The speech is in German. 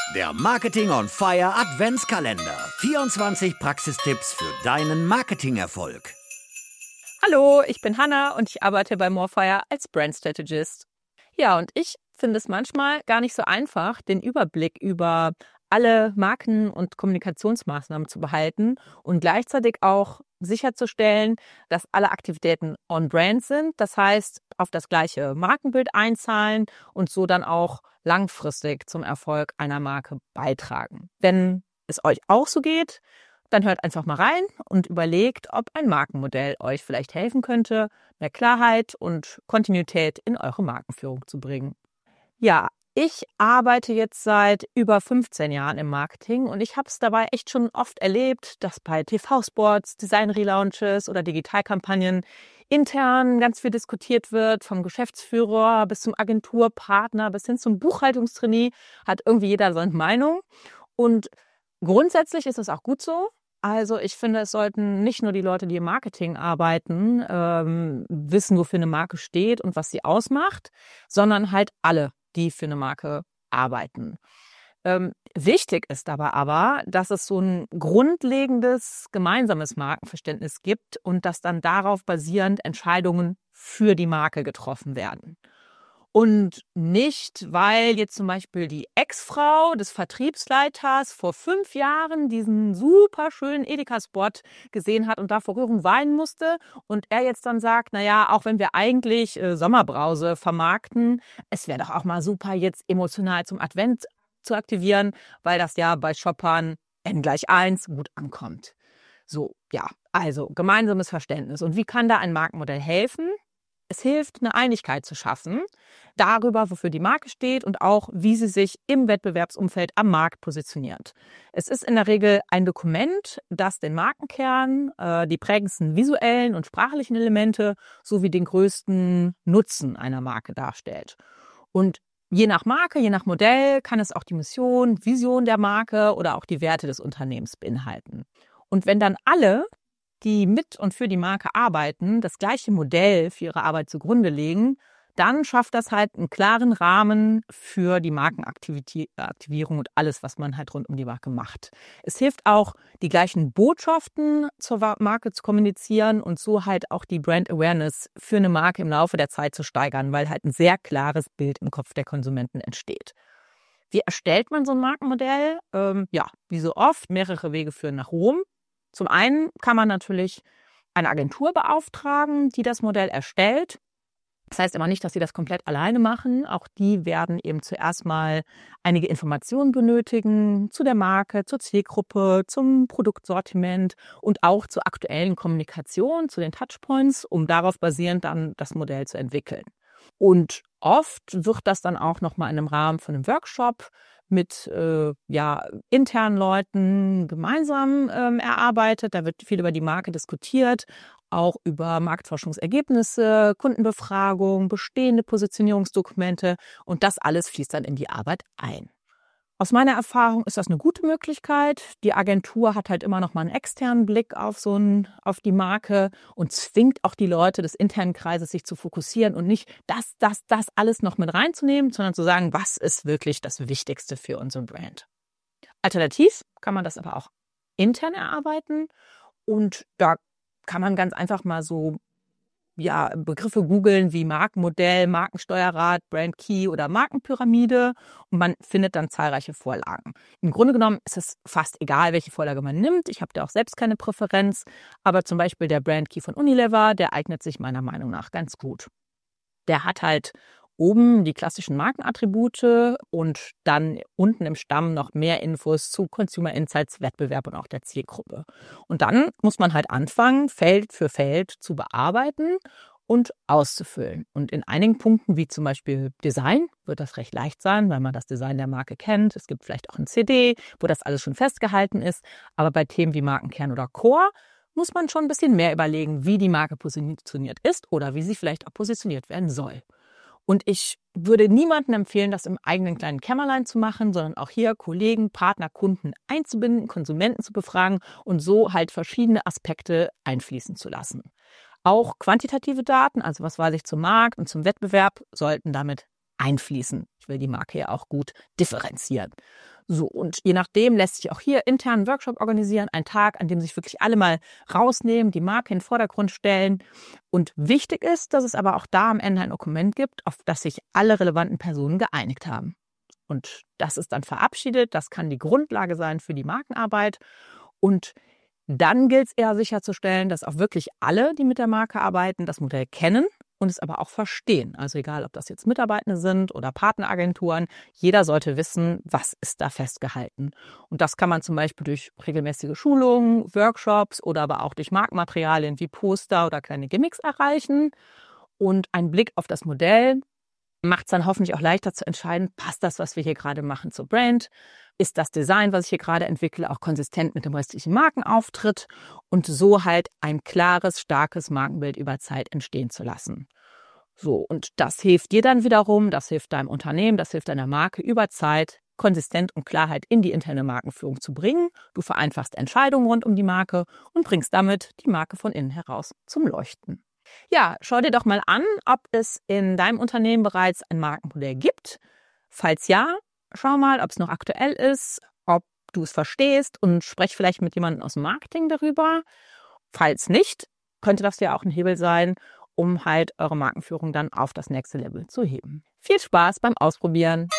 Der Marketing on Fire Adventskalender. 24 Praxistipps für deinen Marketingerfolg. Hallo, ich bin Hanna und ich arbeite bei Morefire als Brand Strategist. Ja, und ich finde es manchmal gar nicht so einfach, den Überblick über alle Marken- und Kommunikationsmaßnahmen zu behalten und gleichzeitig auch sicherzustellen, dass alle Aktivitäten on-brand sind. Das heißt, auf das gleiche Markenbild einzahlen und so dann auch langfristig zum Erfolg einer Marke beitragen. Wenn es euch auch so geht, dann hört einfach mal rein und überlegt, ob ein Markenmodell euch vielleicht helfen könnte, mehr Klarheit und Kontinuität in eure Markenführung zu bringen. Ja, ich arbeite jetzt seit über 15 Jahren im Marketing und ich habe es dabei echt schon oft erlebt, dass bei TV-Spots, Design-Relaunches oder Digitalkampagnen intern ganz viel diskutiert wird, vom Geschäftsführer bis zum Agenturpartner bis hin zum Buchhaltungstrainee, hat irgendwie jeder seine Meinung. Und grundsätzlich ist es auch gut so. Also ich finde, es sollten nicht nur die Leute, die im Marketing arbeiten, wissen, wofür eine Marke steht und was sie ausmacht, sondern halt alle, die für eine Marke arbeiten. Wichtig ist aber, dass es so ein grundlegendes gemeinsames Markenverständnis gibt und dass dann darauf basierend Entscheidungen für die Marke getroffen werden. Und nicht, weil jetzt zum Beispiel die Ex-Frau des Vertriebsleiters vor 5 Jahren diesen super schönen Edeka-Spot gesehen hat und da vor Rührung weinen musste und er jetzt dann sagt, naja, auch wenn wir eigentlich Sommerbrause vermarkten, es wäre doch auch mal super, jetzt emotional zum Advent zu aktivieren, weil das ja bei Shoppern N=1 gut ankommt. So, ja, also gemeinsames Verständnis. Und wie kann da ein Markenmodell helfen? Es hilft, eine Einigkeit zu schaffen darüber, wofür die Marke steht und auch, wie sie sich im Wettbewerbsumfeld am Markt positioniert. Es ist in der Regel ein Dokument, das den Markenkern, die prägendsten visuellen und sprachlichen Elemente sowie den größten Nutzen einer Marke darstellt. Und je nach Marke, je nach Modell kann es auch die Mission, Vision der Marke oder auch die Werte des Unternehmens beinhalten. Und wenn dann alle, die mit und für die Marke arbeiten, das gleiche Modell für ihre Arbeit zugrunde legen, dann schafft das halt einen klaren Rahmen für die Markenaktivierung und alles, was man halt rund um die Marke macht. Es hilft auch, die gleichen Botschaften zur Marke zu kommunizieren und so halt auch die Brand Awareness für eine Marke im Laufe der Zeit zu steigern, weil halt ein sehr klares Bild im Kopf der Konsumenten entsteht. Wie erstellt man so ein Markenmodell? Wie so oft, mehrere Wege führen nach Rom. Zum einen kann man natürlich eine Agentur beauftragen, die das Modell erstellt. Das heißt aber nicht, dass sie das komplett alleine machen. Auch die werden eben zuerst mal einige Informationen benötigen zu der Marke, zur Zielgruppe, zum Produktsortiment und auch zur aktuellen Kommunikation, zu den Touchpoints, um darauf basierend dann das Modell zu entwickeln. Und oft wird das dann auch nochmal in einem Rahmen von einem Workshop mit internen Leuten gemeinsam erarbeitet. Da wird viel über die Marke diskutiert, auch über Marktforschungsergebnisse, Kundenbefragung, bestehende Positionierungsdokumente und das alles fließt dann in die Arbeit ein. Aus meiner Erfahrung ist das eine gute Möglichkeit. Die Agentur hat halt immer noch mal einen externen Blick auf die Marke und zwingt auch die Leute des internen Kreises, sich zu fokussieren und nicht das alles noch mit reinzunehmen, sondern zu sagen, was ist wirklich das Wichtigste für unsere Brand. Alternativ kann man das aber auch intern erarbeiten und da kann man ganz einfach mal so Begriffe googeln wie Markenmodell, Markensteuerrad, Brand Key oder Markenpyramide und man findet dann zahlreiche Vorlagen. Im Grunde genommen ist es fast egal, welche Vorlage man nimmt. Ich habe da auch selbst keine Präferenz, aber zum Beispiel der Brand Key von Unilever, der eignet sich meiner Meinung nach ganz gut. Der hat halt oben die klassischen Markenattribute und dann unten im Stamm noch mehr Infos zu Consumer Insights, Wettbewerb und auch der Zielgruppe. Und dann muss man halt anfangen, Feld für Feld zu bearbeiten und auszufüllen. Und in einigen Punkten, wie zum Beispiel Design, wird das recht leicht sein, weil man das Design der Marke kennt. Es gibt vielleicht auch ein CD, wo das alles schon festgehalten ist. Aber bei Themen wie Markenkern oder Core muss man schon ein bisschen mehr überlegen, wie die Marke positioniert ist oder wie sie vielleicht auch positioniert werden soll. Und ich würde niemandem empfehlen, das im eigenen kleinen Kämmerlein zu machen, sondern auch hier Kollegen, Partner, Kunden einzubinden, Konsumenten zu befragen und so halt verschiedene Aspekte einfließen zu lassen. Auch quantitative Daten, also was weiß ich zum Markt und zum Wettbewerb, sollten damit einfließen. Ich will die Marke ja auch gut differenzieren. So, und je nachdem lässt sich auch hier intern einen Workshop organisieren, einen Tag, an dem sich wirklich alle mal rausnehmen, die Marke in den Vordergrund stellen. Und wichtig ist, dass es aber auch da am Ende ein Dokument gibt, auf das sich alle relevanten Personen geeinigt haben. Und das ist dann verabschiedet, das kann die Grundlage sein für die Markenarbeit. Und dann gilt es eher sicherzustellen, dass auch wirklich alle, die mit der Marke arbeiten, das Modell kennen und es aber auch verstehen. Also egal, ob das jetzt Mitarbeitende sind oder Partneragenturen, jeder sollte wissen, was ist da festgehalten. Und das kann man zum Beispiel durch regelmäßige Schulungen, Workshops oder aber auch durch Markenmaterialien wie Poster oder kleine Gimmicks erreichen. Und ein Blick auf das Modell macht es dann hoffentlich auch leichter zu entscheiden, passt das, was wir hier gerade machen, zur Brand? Ist das Design, was ich hier gerade entwickle, auch konsistent mit dem restlichen Markenauftritt und so halt ein klares, starkes Markenbild über Zeit entstehen zu lassen. So, und das hilft dir dann wiederum, das hilft deinem Unternehmen, das hilft deiner Marke über Zeit, Konsistenz und Klarheit in die interne Markenführung zu bringen. Du vereinfachst Entscheidungen rund um die Marke und bringst damit die Marke von innen heraus zum Leuchten. Ja, schau dir doch mal an, ob es in deinem Unternehmen bereits ein Markenmodell gibt. Falls ja, schau mal, ob es noch aktuell ist, ob du es verstehst und sprech vielleicht mit jemandem aus dem Marketing darüber. Falls nicht, könnte das ja auch ein Hebel sein, um halt eure Markenführung dann auf das nächste Level zu heben. Viel Spaß beim Ausprobieren!